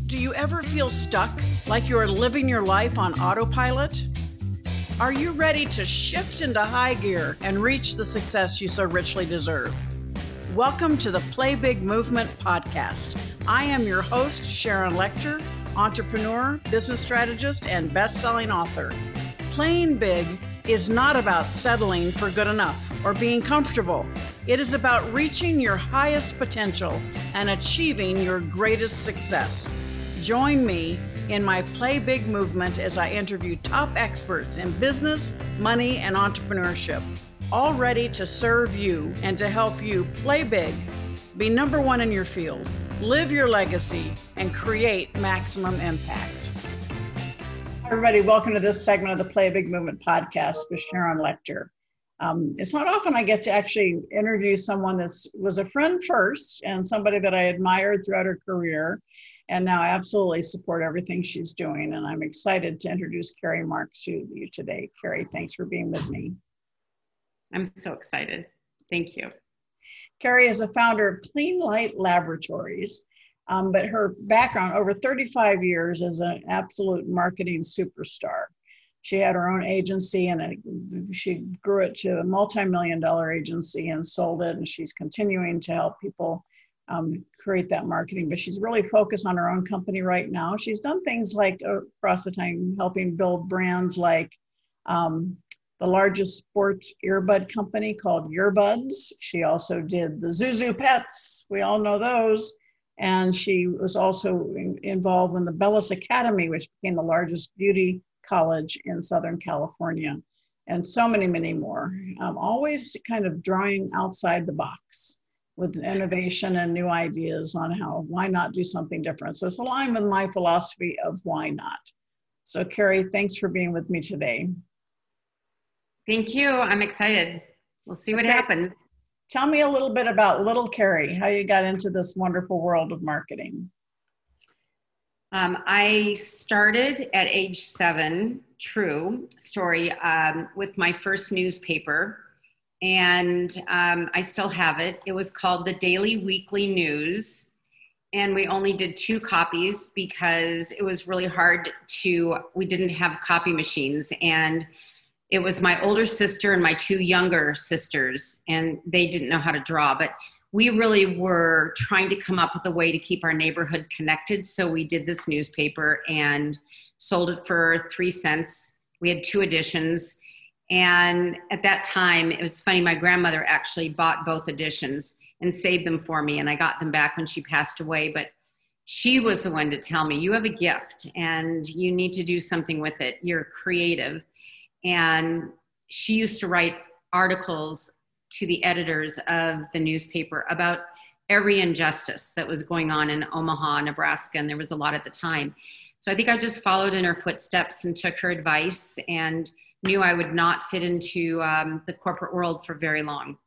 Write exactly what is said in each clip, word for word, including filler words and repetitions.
Do you ever feel stuck, like you're living your life on autopilot? Are you ready to shift into high gear and reach the success you so richly deserve? Welcome to the Play Big Movement podcast. I am your host, Sharon Lechter, entrepreneur, business strategist, and best-selling author. Playing big is not about settling for good enough or being comfortable. It is about reaching your highest potential and achieving your greatest success. Join me in my Play Big movement as I interview top experts in business, money, and entrepreneurship, all ready to serve you and to help you play big, be number one in your field, live your legacy, and create maximum impact. Hi, everybody. Welcome to this segment of the Play Big Movement podcast with Sharon Lechter. Um, it's not often I get to actually interview someone that was a friend first and somebody that I admired throughout her career. And now I absolutely support everything she's doing. And I'm excited to introduce Carrie Marks to you today. Carrie, thanks for being with me. I'm so excited. Thank you. Carrie is the founder of Clean Light Laboratories, um, but her background, over thirty-five years as an absolute marketing superstar. She had her own agency and it, she grew it to a multi-million dollar agency and sold it. And she's continuing to help people Um, create that marketing, but she's really focused on her own company right now. She's done things like uh, across the time helping build brands like um, the largest sports earbud company called Earbuds. She also did the Zuzu Pets. We all know those. And she was also in, involved in the Bellis Academy, which became the largest beauty college in Southern California, and so many, many more. Um, always kind of drawing outside the box with innovation and new ideas on how, why not do something different. So it's aligned with my philosophy of why not. So Carrie, thanks for being with me today. Thank you. I'm excited. We'll see what Okay. happens. Tell me a little bit about little Carrie, how you got into this wonderful world of marketing. Um, I started at age seven, true story, um, with my first newspaper. And um, I still have it. It was called the Daily Weekly News. And we only did two copies because it was really hard to, we didn't have copy machines. And it was my older sister and my two younger sisters, and they didn't know how to draw. But we really were trying to come up with a way to keep our neighborhood connected. So we did this newspaper and sold it for three cents. We had two editions. And at that time, it was funny, my grandmother actually bought both editions and saved them for me, and I got them back when she passed away. But she was the one to tell me, you have a gift and you need to do something with it. You're creative. And she used to write articles to the editors of the newspaper about every injustice that was going on in Omaha, Nebraska, and there was a lot at the time. So I think I just followed in her footsteps and took her advice and knew I would not fit into um, the corporate world for very long.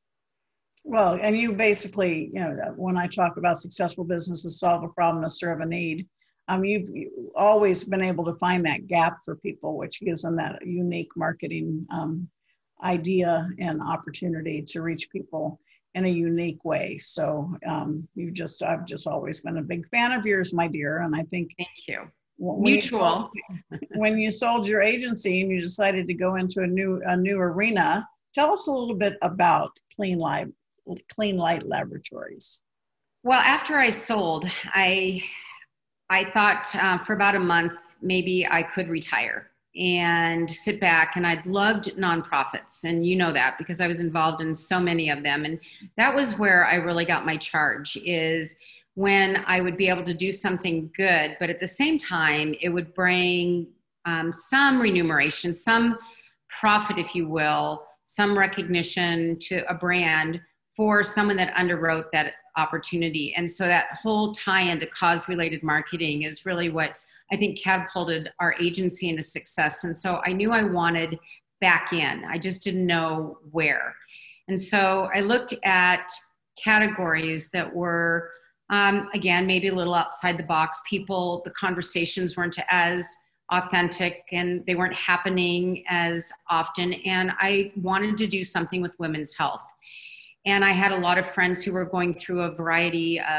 Well, and you basically, you know, when I talk about successful businesses solve a problem to serve a need, um, you've always been able to find that gap for people, which gives them that unique marketing um, idea and opportunity to reach people in a unique way. So um, you just, I've just always been a big fan of yours, my dear. And I think- Thank you. When Mutual. You sold, when you sold your agency and you decided to go into a new a new arena, tell us a little bit about Clean Light Clean Light Laboratories. Well, after I sold, I I thought uh, for about a month maybe I could retire and sit back. And I'd loved nonprofits, and you know that because I was involved in so many of them. And that was where I really got my charge, is when I would be able to do something good, but at the same time, it would bring um, some remuneration, some profit, if you will, some recognition to a brand for someone that underwrote that opportunity. And so that whole tie-in to cause-related marketing is really what I think catapulted our agency into success. And so I knew I wanted back in. I just didn't know where. And so I looked at categories that were Um, again, maybe a little outside the box. People, the conversations weren't as authentic and they weren't happening as often. And I wanted to do something with women's health. And I had a lot of friends who were going through a variety of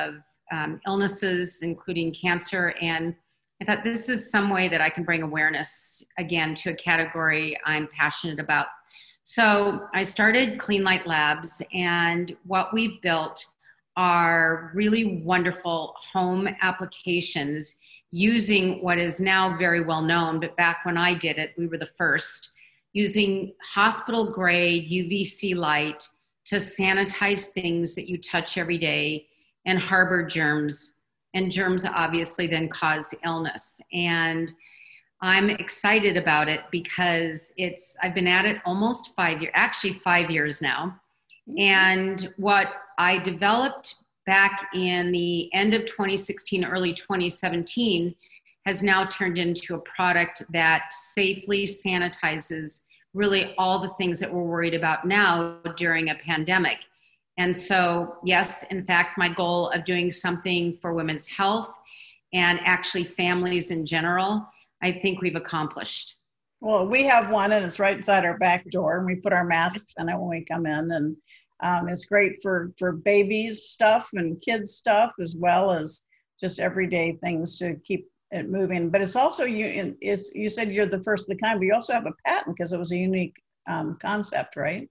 um, illnesses, including cancer. And I thought this is some way that I can bring awareness again to a category I'm passionate about. So I started Clean Light Labs, and what we've built are really wonderful home applications using what is now very well known, but back when I did it, we were the first, using hospital grade U V C light to sanitize things that you touch every day and harbor germs. And germs obviously then cause illness. And I'm excited about it because it's, I've been at it almost five years, actually five years now. And what I developed back in the end of twenty sixteen, early twenty seventeen, has now turned into a product that safely sanitizes really all the things that we're worried about now during a pandemic. And so, yes, in fact, my goal of doing something for women's health and actually families in general, I think we've accomplished. Well, we have one, and it's right inside our back door, and we put our masks on it when we come in, and um, it's great for, for babies stuff and kids stuff, as well as just everyday things to keep it moving. But it's also, you it's you said you're the first of the kind, but you also have a patent because it was a unique um, concept, right?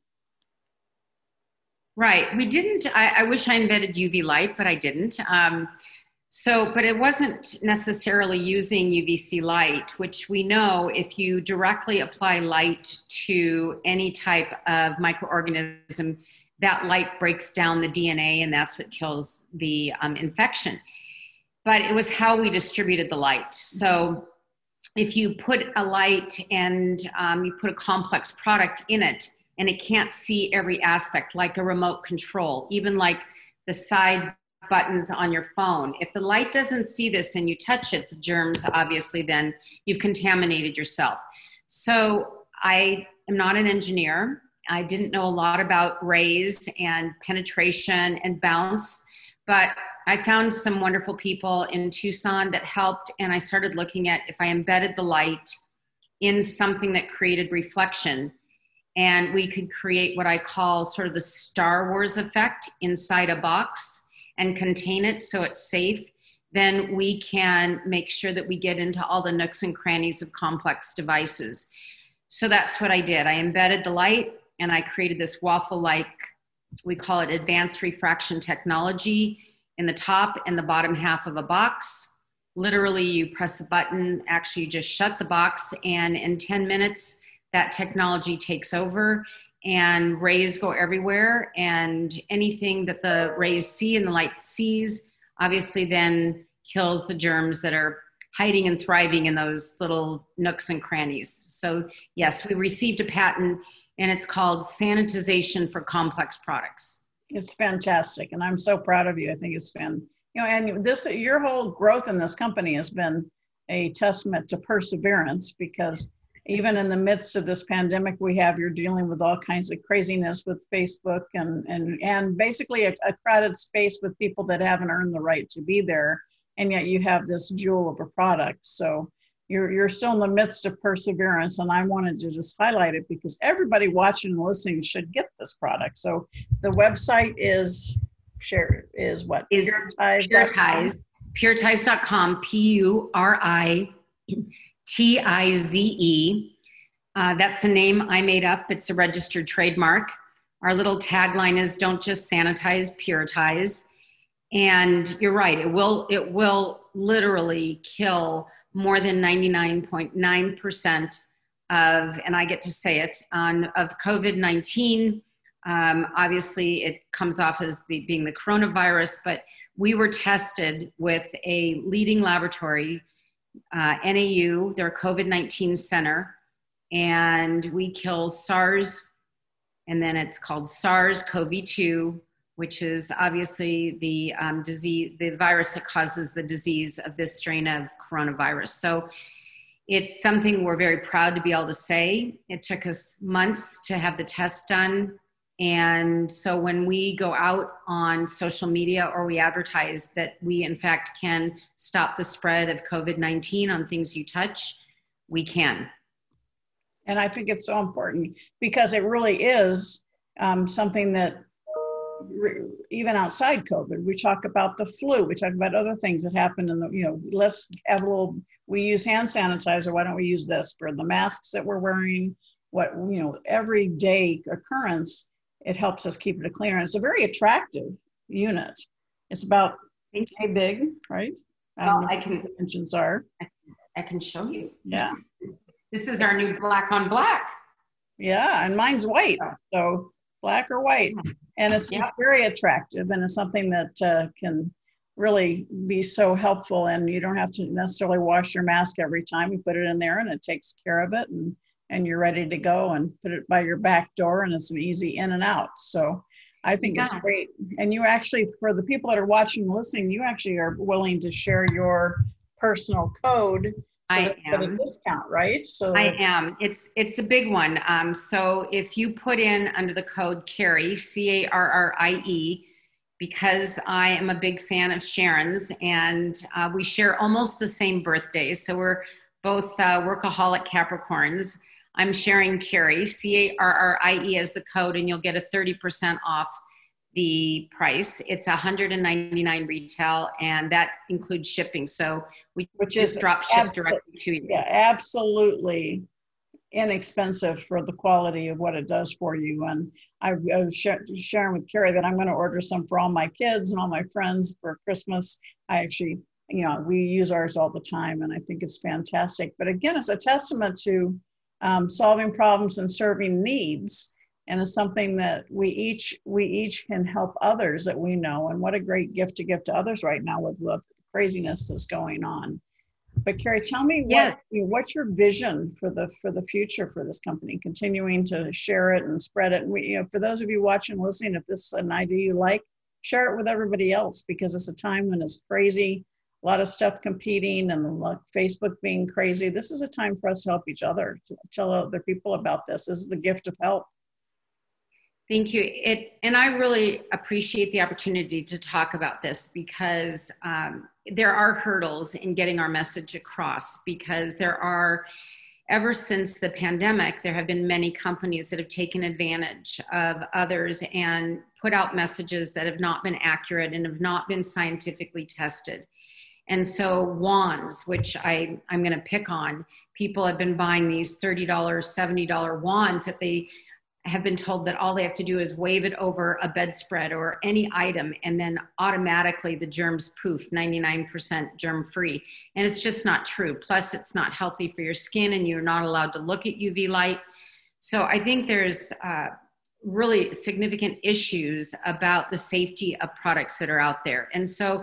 Right. We didn't, I, I wish I invented U V light, but I didn't. Um, so, but it wasn't necessarily using U V C light, which we know if you directly apply light to any type of microorganism, that light breaks down the D N A, and that's what kills the um, infection. But it was how we distributed the light. So if you put a light and um, you put a complex product in it, and it can't see every aspect, like a remote control, even like the side buttons on your phone. If the light doesn't see this and you touch it, the germs, obviously, then you've contaminated yourself. So I am not an engineer. I didn't know a lot about rays and penetration and bounce, but I found some wonderful people in Tucson that helped, and I started looking at if I embedded the light in something that created reflection, and we could create what I call sort of the Star Wars effect inside a box and contain it so it's safe, then we can make sure that we get into all the nooks and crannies of complex devices. So that's what I did. I embedded the light, and I created this waffle-like, we call it advanced refraction technology, in the top and the bottom half of a box. Literally, you press a button, actually you just shut the box, and in ten minutes, that technology takes over, and rays go everywhere, and anything that the rays see and the light sees, obviously then kills the germs that are hiding and thriving in those little nooks and crannies. So yes, we received a patent, and it's called sanitization for complex products. It's fantastic, and I'm so proud of you. I think it's been, you know, and this, your whole growth in this company has been a testament to perseverance, because even in the midst of this pandemic we have, you're dealing with all kinds of craziness with Facebook and and and basically a, a crowded space with people that haven't earned the right to be there, and yet you have this jewel of a product. So you're you're still in the midst of perseverance, and I wanted to just highlight it because everybody watching and listening should get this product. So the website is share is what is Puritize, puritize dot com, P U R I T I Z E. Uh, that's the name I made up. It's a registered trademark. Our little tagline is "Don't just sanitize, puritize." And you're right. It will. It will literally kill more than ninety-nine point nine percent of, and I get to say it, on of COVID nineteen. Um, obviously, it comes off as the, being the coronavirus, but we were tested with a leading laboratory, uh, N A U, their COVID nineteen center, and we kill SARS, and then it's called SARS-C o V two, which is obviously the um, disease, the virus that causes the disease of this strain of coronavirus. So it's something we're very proud to be able to say. It took us months to have the test done. And so when we go out on social media or we advertise that we in fact can stop the spread of COVID nineteen on things you touch, we can. And I think it's so important because it really is um, something that even outside COVID, we talk about the flu, we talk about other things that happen in the, you know, let's have a little, we use hand sanitizer. Why don't we use this for the masks that we're wearing? What, you know, everyday occurrence, it helps us keep it cleaner. And it's a very attractive unit. It's about eight big, right? I well, don't know I what can, the dimensions are. I can show you. Yeah. This is our new black on black. Yeah, and mine's white, so black or white. And it's, yep. It's very attractive, and it's something that uh, can really be so helpful, and you don't have to necessarily wash your mask every time. You put it in there and it takes care of it, and, and you're ready to go, and put it by your back door, and it's an easy in and out. So I think yeah. It's great. And you actually, for the people that are watching and listening, you actually are willing to share your personal code. So I am. A discount, right? So I am. It's it's a big one. Um, so if you put in under the code Carrie, C A R R I E, because I am a big fan of Sharon's, and uh, we share almost the same birthdays. So we're both uh, workaholic Capricorns. I'm sharing Carrie, C A R R I E as the code, and you'll get a thirty percent off the price. It's one hundred ninety-nine retail, and that includes shipping. So we Which just is drop ship directly to you. Yeah, absolutely inexpensive for the quality of what it does for you. And I, I was sh- sharing with Carrie that I'm going to order some for all my kids and all my friends for Christmas. I actually, you know, we use ours all the time, and I think it's fantastic. But again, it's a testament to um, solving problems and serving needs. And it's something that we each we each can help others that we know. And what a great gift to give to others right now with the craziness that's going on. But Carrie, tell me what yes. you know, what's your vision for the for the future for this company? Continuing to share it and spread it. And we, you know, for those of you watching and listening, if this is an idea you like, share it with everybody else, because it's a time when it's crazy, a lot of stuff competing, and like Facebook being crazy. This is a time for us to help each other, to tell other people about this. This is the gift of help. Thank you. It, and I really appreciate the opportunity to talk about this, because um, there are hurdles in getting our message across, because there are, ever since the pandemic, there have been many companies that have taken advantage of others and put out messages that have not been accurate and have not been scientifically tested. And so wands, which I, I'm going to pick on, people have been buying these thirty dollars, seventy dollars wands that they have been told that all they have to do is wave it over a bedspread or any item, and then automatically the germs poof, ninety-nine percent germ free. And it's just not true. Plus it's not healthy for your skin, and you're not allowed to look at U V light. So I think there's uh, really significant issues about the safety of products that are out there. And so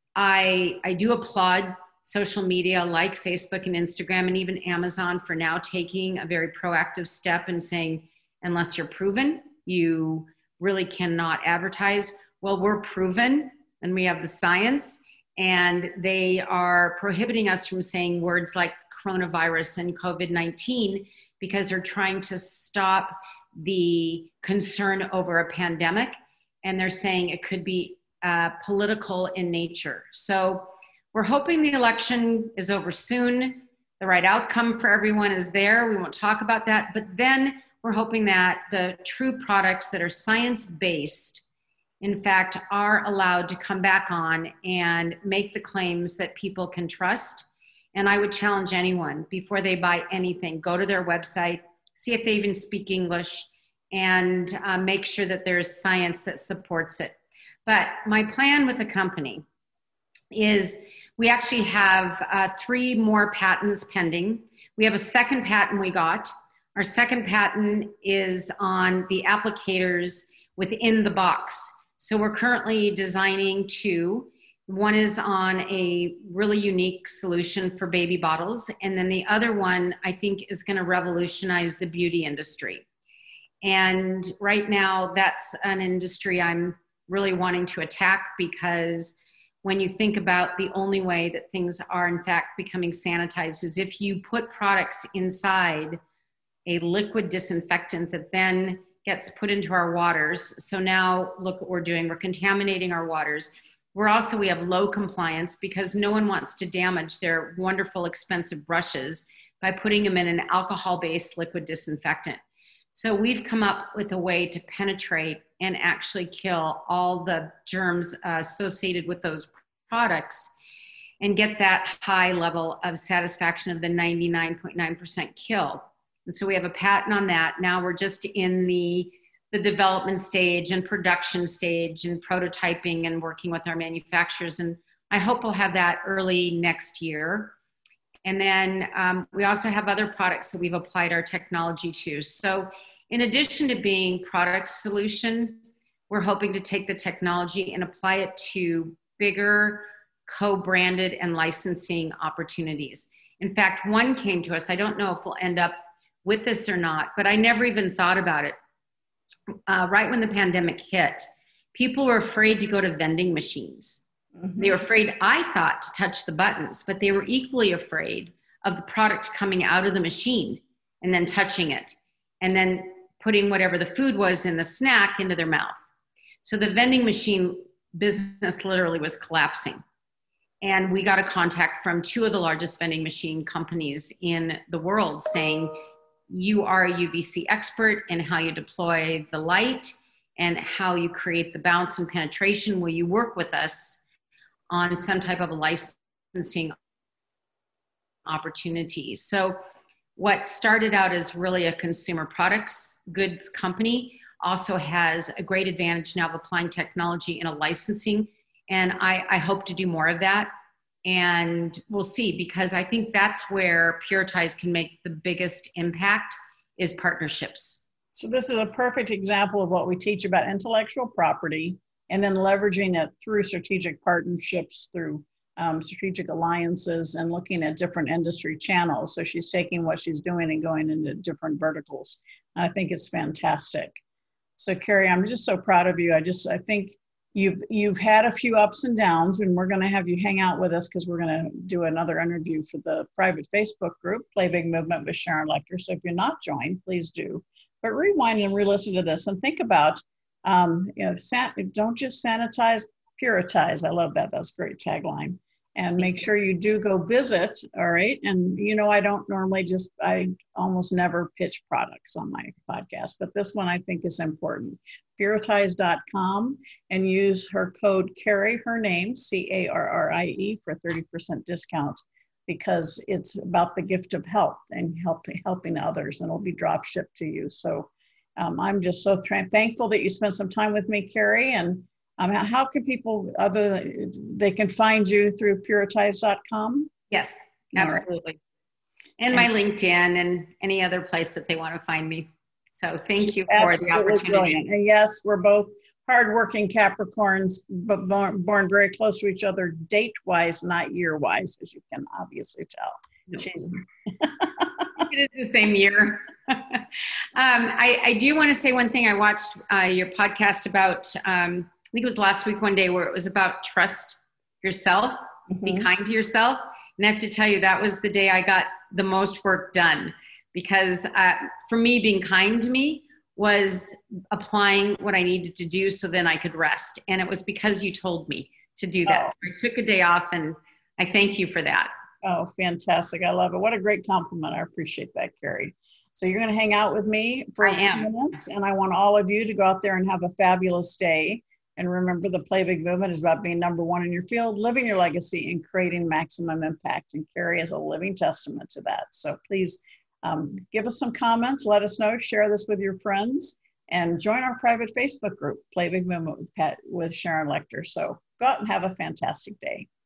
I, I do applaud social media like Facebook and Instagram and even Amazon for now taking a very proactive step and saying, unless you're proven, you really cannot advertise. Well, we're proven, and we have the science, and they are prohibiting us from saying words like coronavirus and COVID nineteen, because they're trying to stop the concern over a pandemic, and they're saying it could be uh, political in nature. So we're hoping the election is over soon. The right outcome for everyone is there. We won't talk about that, but then we're hoping that the true products that are science-based, in fact, are allowed to come back on and make the claims that people can trust. And I would challenge anyone, before they buy anything, go to their website, see if they even speak English, and uh, make sure that there's science that supports it. But my plan with the company is we actually have uh, three more patents pending. We have a second patent we got. Our second patent is on the applicators within the box. So we're currently designing two. One is on a really unique solution for baby bottles. And then the other one, I think, is going to revolutionize the beauty industry. And right now, that's an industry I'm really wanting to attack, because when you think about the only way that things are, in fact, becoming sanitized is if you put products inside a liquid disinfectant that then gets put into our waters. So now look what we're doing. We're contaminating our waters. We're also, we have low compliance, because no one wants to damage their wonderful, expensive brushes by putting them in an alcohol-based liquid disinfectant. So we've come up with a way to penetrate and actually kill all the germs uh, associated with those products and get that high level of satisfaction of the ninety-nine point nine percent kill. And so we have a patent on that. Now we're just in the, the development stage and production stage and prototyping and working with our manufacturers. And I hope we'll have that early next year. And then um, we also have other products that we've applied our technology to. So in addition to being product solution, we're hoping to take the technology and apply it to bigger co-branded and licensing opportunities. In fact, one came to us. I don't know if we'll end up with this or not, but I never even thought about it. Uh, right when the pandemic hit, people were afraid to go to vending machines. Mm-hmm. They were afraid, I thought, to touch the buttons, but they were equally afraid of the product coming out of the machine and then touching it and then putting whatever the food was in the snack into their mouth. So the vending machine business literally was collapsing. And we got a contact from two of the largest vending machine companies in the world saying, you are a U V C expert in how you deploy the light and how you create the bounce and penetration. Will you work with us on some type of a licensing opportunity? So what started out as really a consumer products goods company also has a great advantage now of applying technology in a licensing. And I, I hope to do more of that. And we'll see, because I think that's where Puritize can make the biggest impact, is partnerships. So this is a perfect example of what we teach about intellectual property and then leveraging it through strategic partnerships, through um, strategic alliances, and looking at different industry channels. So she's taking what she's doing and going into different verticals. I think it's fantastic. So Carrie, I'm just so proud of you. I just, I think You've, you've had a few ups and downs, and we're going to have you hang out with us because we're going to do another interview for the private Facebook group, Play Big Movement with Sharon Lechter. So if you're not joined, please do. But rewind and re-listen to this and think about, um, you know, san- don't just sanitize, puritize. I love that. That's a great tagline. And make sure you do go visit, all right? And, you know, I don't normally just, I almost never pitch products on my podcast, but this one I think is important. Puritize dot com, and use her code Carrie, her name, C A R R I E, for a thirty percent discount, because it's about the gift of health and help, helping others, and it'll be drop shipped to you. So um, I'm just so th- thankful that you spent some time with me, Carrie. And um, how can people, other they can find you through Puritize dot com? Yes, absolutely. Right. And my LinkedIn and any other place that they want to find me. So thank you for the opportunity. Brilliant. And yes, we're both hardworking Capricorns, but born, born very close to each other, date-wise, not year-wise, as you can obviously tell. No. It is the same year. um, I, I do want to say one thing. I watched uh, your podcast about, um, I think it was last week one day, where it was about trust yourself, mm-hmm. be kind to yourself. And I have to tell you, that was the day I got the most work done. Because uh, for me, being kind to me was applying what I needed to do so then I could rest. And it was because you told me to do that. Oh. So I took a day off, and I thank you for that. Oh, fantastic. I love it. What a great compliment. I appreciate that, Carrie. So you're going to hang out with me for I a few am. minutes, and I want all of you to go out there and have a fabulous day. And remember, the Play Big Movement is about being number one in your field, living your legacy, and creating maximum impact. And Carrie is a living testament to that. So please, Um, give us some comments, let us know, share this with your friends, and join our private Facebook group, Play Big Movement with, Pat, with Sharon Lechter. So go out and have a fantastic day.